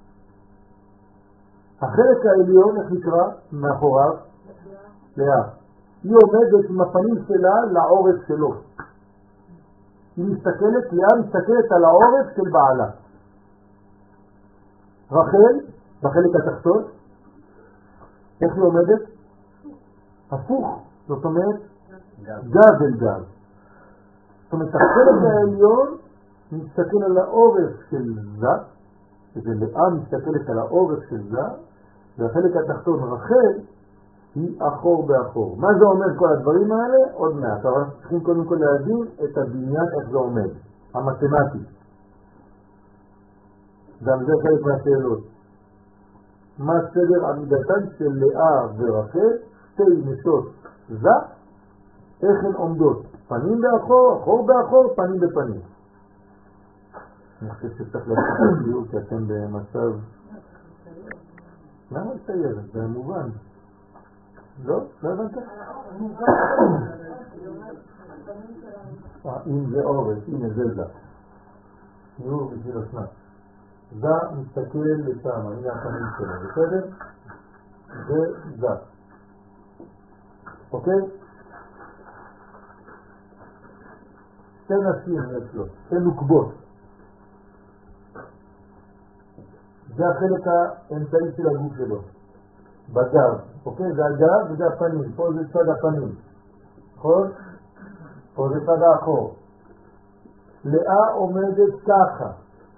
החלק העליון, איך נקרא? מאחוריו? לאה. היא עומדת עם הפנים שלה לעורף שלו. היא מסתכלת, לאה מסתכלת על העורף של בעלה. רחל, בחלק התחתון, איך היא עומדת? הפוך, זאת אומרת, גב אל גב. זאת אומרת, החלק העליון מסתכל על העורף של זה, ולאה מסתכלת על העורף של זה, והחלק התחתון רחל היא אחור באחור. מה זה אומר כל הדברים האלה? עוד מעט. אבל צריכים קודם כל להבין את הבניין, איך זה עומד. המתמטי. גם זה חלק מהשאלות. מה סדר עמידתן של לאה ורחל? שתי נשות זה, איך הן עומדות? פנים באחור, אחור באחור, פנים בפנים. אני חושב שצריך לעשות את הדיוק, כי אתם במצב... למה לצייר? זה מובן. לא? לא הבנת? אם זה אורס, הנה זה זה. נו, בשביל השנת. זה מסתכל לשם, הנה הפנים שלו, בסדר? זה זה. אוקיי? שתי נשים יש לו, שתי נוקבות. זה החלק האמצעי של הגוף שלו, בגב, אוקיי? זה הגב וזה הפנים, פה זה צד הפנים, נכון? פה זה צד האחור. לאה עומדת ככה.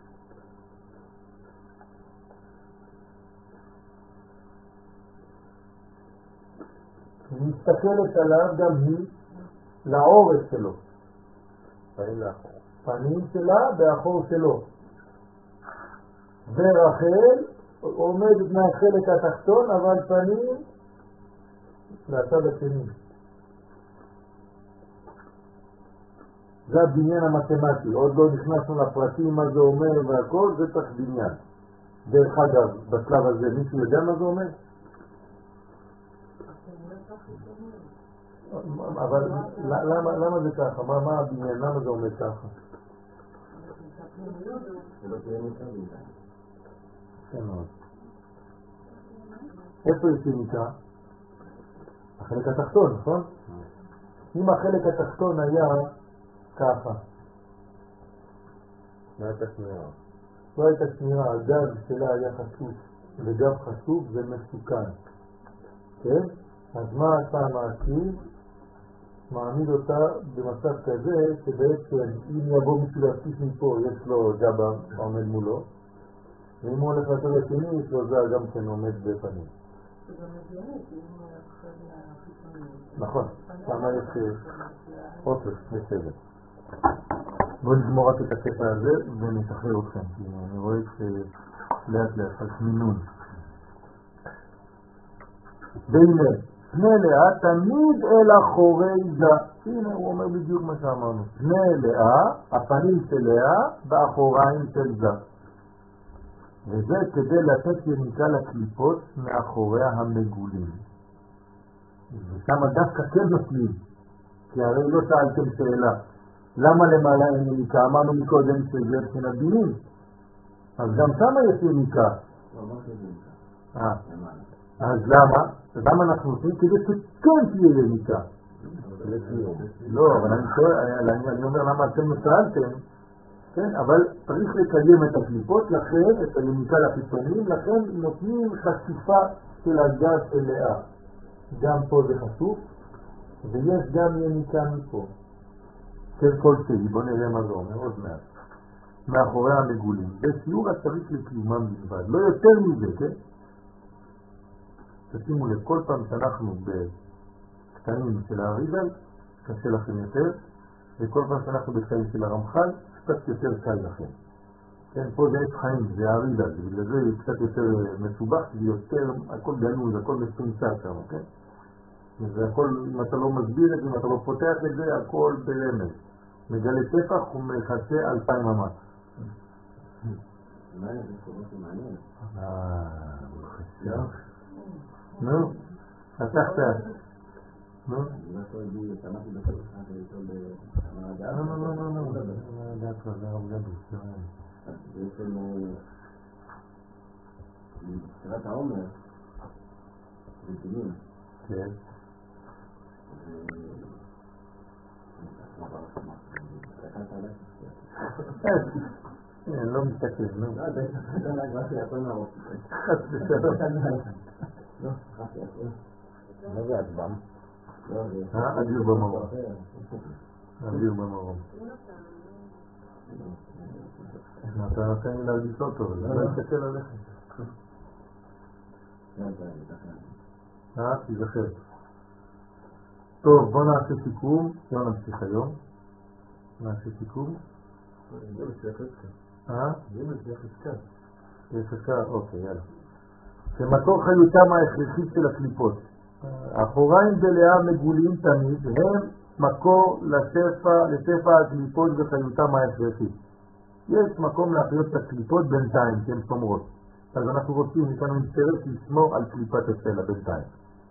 היא מסתכלת עליו גם היא לעורף שלו.
פנים לאחור.
פנים שלה באחור שלו. ורחל עומדת מהחלק התחתון, אבל פנים לצד השני. זה הבניין המתמטי, עוד לא נכנסנו לפרטים מה זה אומר והכל, זה צריך בניין. דרך אגב, בשלב הזה מישהו יודע מה זה אומר? אבל למה, למה זה ככה? מה, מה הבניין? למה זה אומר ככה? איפה יש יניקה? החלק התחתון, נכון? אם החלק התחתון היה ככה,
לא הייתה שמירה.
לא הייתה שמירה, הגב שלה היה חשוף, וגב חשוף זה מסוכן, כן? אז מה עשה המעשי? מעמיד אותה במצב כזה שבעצם אם יבוא מישהו להפסיק מפה יש לו גבה עומד מולו, ואם הוא הולך לצד השני יש לו זה גם כן עומד בפנים.
זה גם הגיונית, אם הוא יחשב מהחיצוניים.
נכון, כמה יש אוטוס, בסדר. בואו נגמור רק את הקטע הזה ונשחרר אתכם, כי אני רואה שלאט לאט, אז מינון. והנה, פני לאה תמיד אל אחורי זה. הנה הוא אומר בדיוק מה שאמרנו. פני לאה, הפנים של לאה באחוריים של זה. וזה כדי לתת יניקה לקליפות מאחוריה המגולים. ושם דווקא כן נופלים, כי הרי לא שאלתם שאלה. למה למעלה אין יניקה? אמרנו מקודם שזה מבחינת בינים. אז גם שם יש יניקה. אה. אז למה? למה אנחנו עושים? כדי שכן תהיה יניקה. לא, אבל אני שואל, אני אומר למה אתם שאלתם, כן, אבל צריך לקיים את הקליפות, לכן, את היניקה לחיצוניים, לכן נותנים חשיפה של הגב של לאה. גם פה זה חשוף, ויש גם יניקה מפה. כן, כל שהיא, בוא נראה מה זה אומר, עוד מעט. מאחורי המגולים. בשיעור הצריך לקלימם בלבד, לא יותר מזה, כן? תשימו לב, כל פעם שאנחנו בקטעים של האריזל, קשה לכם יותר, וכל פעם שאנחנו בקטעים של הרמח"ל, קצת יותר קל לכם. כן, פה זה עץ חיים, זה האריזל, בגלל זה זה קצת יותר מסובך, זה יותר, הכל גנוז, הכל מספונצר שם, כן? זה הכל, אם אתה לא מסביר את זה, אם אתה לא פותח את זה, הכל ברמז. מגלה טפח ומכסה אלפיים ממש.
מה זה קורות מעניין?
אה, נו, חסכת. נו?
אני לא יכול להגיד, שמעתי בכל אחד לשאול במעדה.
לא, לא, לא, לא, לא, זה הכל, זה הרבה גדול.
אז בעצם, בספירת העומר, זה דינים.
כן. לא מסתכל, נו.
לא, זה רק הכל מהראש. לא, רק הכל.
מה זה עצבם?
לא, זה...
אה, אדיר במרום. אדיר במרום. אתה נותן לי להרגיש לא טוב, זה לא מסתכל עליך. אה, תזכר. טוב, בוא נעשה סיכום, לא נמשיך היום. נעשה סיכום.
זה מצליח חזקה.
אה?
זה מצליח חזקה.
זה חזקה, אוקיי, יאללה. שמקור חיותם ההכרחית של הקליפות. האחוריים בלאה מגולים תמיד, הם מקור לשפע, לשפע הקליפות וחיותם ההכרחית. יש מקום להחיות את הקליפות בינתיים, שהן שומרות. אז אנחנו רוצים, יש לנו אינטרס לשמור על קליפת הסלע בינתיים.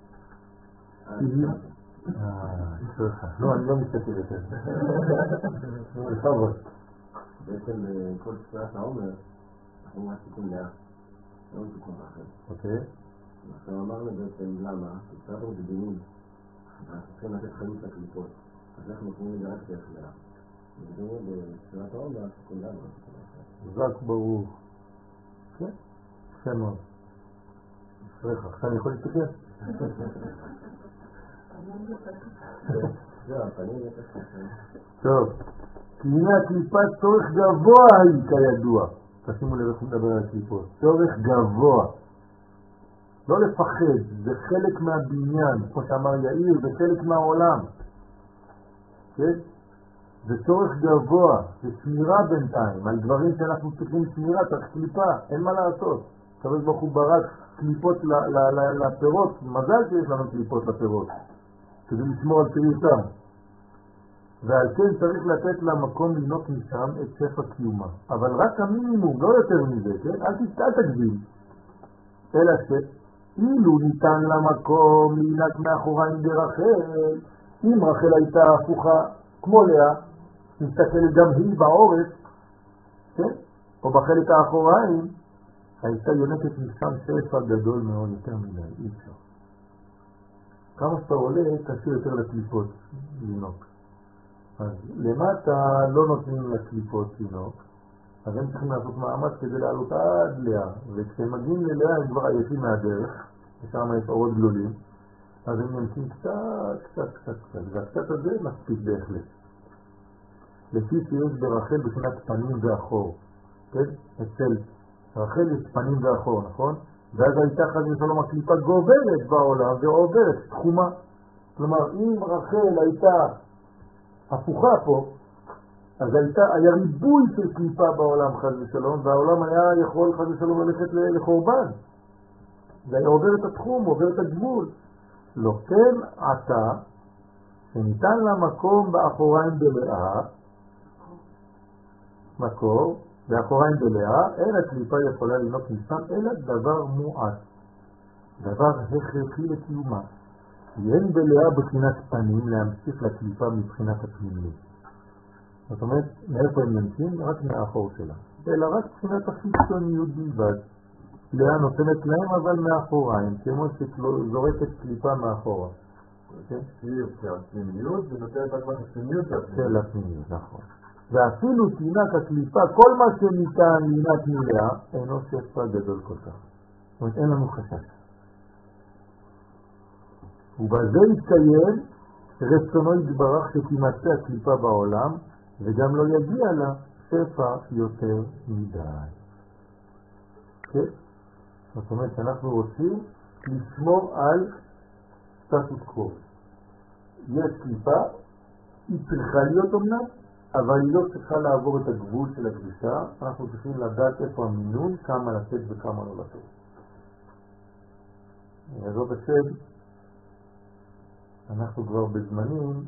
אה, סליחה. לא, אני לא מסתכל יותר. בכבוד.
בעצם כל ספירת העומר, הוא תיקון לאה, לא תיקון אחר.
אוקיי.
עכשיו אמרנו בעצם למה, קצת רודדים, אנחנו צריכים לתת חיים לקליפות, אז איך נותנים את זה רק דרך לאה. וזה בספירת העומר, תיקון לאה,
חזק ברוך. כן, יפה מאוד. סליחה, עכשיו אני יכול להסתכל?
זהו, הפנים זה קשה.
טוב, כי הנה הקליפה צורך גבוה היא כידוע. תשימו לב איך מדבר על הקליפות. צורך גבוה. לא לפחד, זה חלק מהבניין, כמו שאמר יאיר, זה חלק מהעולם. כן? זה צורך גבוה, זה שמירה בינתיים, על דברים שאנחנו צריכים שמירה, צריך קליפה, אין מה לעשות. קב"ה ברוך הוא ברק קליפות לפירות, מזל שיש לנו קליפות לפירות, כדי לשמור על פריותם. ועל כן צריך לתת לה מקום לנוק משם את שפע קיומה. אבל רק המינימום, לא יותר מזה, כן? אל תסתכל תגדיל. אלא שאילו ניתן לה מקום לנק מאחוריים ברחל, אם רחל הייתה הפוכה כמו לאה, מסתכלת גם היא בעורף, כן? או בחלק האחוריים, הייתה יונקת משם שפע גדול מאוד יותר מדי, אי אפשר. כמה שאתה עולה, קשה יותר לקליפות לנוק. אז למטה לא נותנים לקליפות לנוק, אז הם צריכים לעשות מאמץ כדי לעלות עד לאה, וכשהם מגיעים ללאה הם כבר עייפים מהדרך, ושם יש אורות גדולים, אז הם נמצאים קצת, קצת, קצת, קצת, והקצת הזה מספיק בהחלט. לפי שיש ברחל בשנת פנים ואחור, כן? אצל רחל יש פנים ואחור, נכון? ואז הייתה חד ושלום הקליפה גוברת בעולם ועוברת תחומה. כלומר, אם רחל הייתה הפוכה פה, אז הייתה, היה ריבוי של קליפה בעולם חד ושלום, והעולם היה יכול חד ושלום ללכת לחורבן. זה היה עובר את התחום, עובר את הגבול. לא כן עתה, שניתן לה מקום באחוריים בלאה, מקור, באחוריים בלאה, אין הקליפה יכולה לנוק משם, אלא דבר מועט, דבר הכרחי לקיומה. אין בלאה בחינת פנים להמשיך לקליפה מבחינת הפנימיות. זאת אומרת, מאיפה הם נמצאים? רק מהאחור שלה. אלא רק מבחינת החיצוניות בלבד. לאה נותנת להם אבל מאחוריים, כמו שזורקת קליפה מאחורה.
של הפנימיות, ונותנת רק מהפנימיות
של הפנימיות, נכון. ואפילו תינק הקליפה, כל מה שניתן לינק מלאה, אינו שפע גדול כל כך. זאת אומרת, אין לנו חשש. ובזה יתקיים רצונו יתברך שתימצא הקליפה בעולם, וגם לא יגיע לה שפע יותר מדי. כן? זאת אומרת שאנחנו רוצים לשמור על סטטוס קוו. יש קליפה, היא צריכה להיות אומנם, אבל היא לא צריכה לעבור את הגבול של הקדושה. אנחנו צריכים לדעת איפה המינון, כמה לתת וכמה לא לתת. זאת השם, אנחנו כבר בזמנים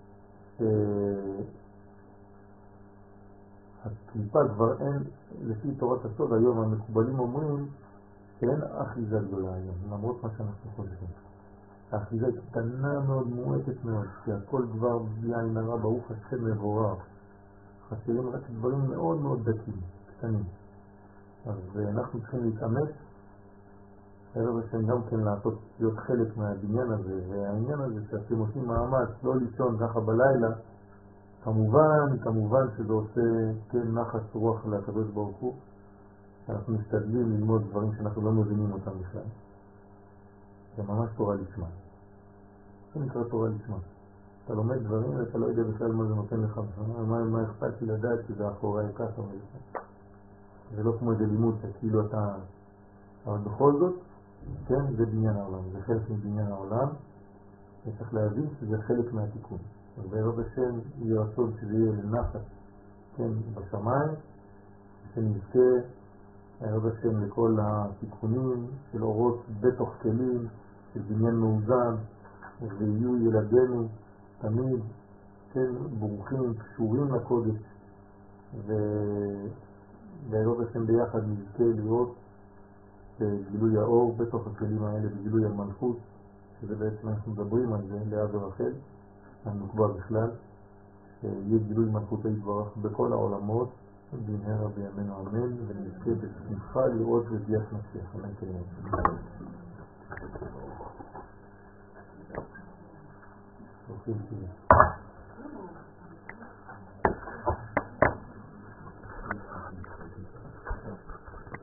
שהקליפה כבר אין, לפי תורת הסוד היום המקובלים אומרים שאין אחיזה גדולה היום, למרות מה שאנחנו חושבים. האחיזה היא קטנה מאוד, מועטת מאוד, כי הכל כבר בלי עין הרע, ברוך השם מבורר. חסרים רק דברים מאוד מאוד דקים, קטנים. אז אנחנו צריכים להתאמץ, ערב השם גם כן לעשות, להיות חלק מהבניין הזה, והעניין הזה שאתם עושים מאמץ, לא לישון ככה בלילה, כמובן, כמובן שזה עושה כן נחת רוח לקדוש ברוך הוא, אנחנו משתדלים ללמוד דברים שאנחנו לא מבינים אותם בכלל. זה ממש תורה לשמה. זה נקרא תורה לשמה. אתה לומד דברים ואתה לא יודע בכלל מה זה נותן לך. מה, מה אכפת לי לדעת שזה אחורי ככה או זה. זה לא כמו איזה לימוד שכאילו אתה... אבל בכל זאת, כן, זה בניין העולם. זה חלק מבניין העולם. וצריך להבין שזה חלק מהתיקון. אז בערב השם יהיה רצון שזה יהיה לנחת, כן, בשמיים, שנזכה בערב השם לכל התיקונים של אורות בתוך כלים, של בניין מאוזן, ויהיו ילדינו תמיד, כן, ברוכים, קשורים לקודש, ובערב השם ביחד נזכה לראות גילוי האור בתוך הכלים האלה, בגילוי המלכות, שזה בעצם אנחנו מדברים על זה, לאה ורחל, הנקבע בכלל, שיהיה גילוי מלכות יתברך בכל העולמות, במהרה בימינו אמן, ונזכה בשמחה לראות בביאת משיח. אמן כן יהיה. ברוכים תהיו.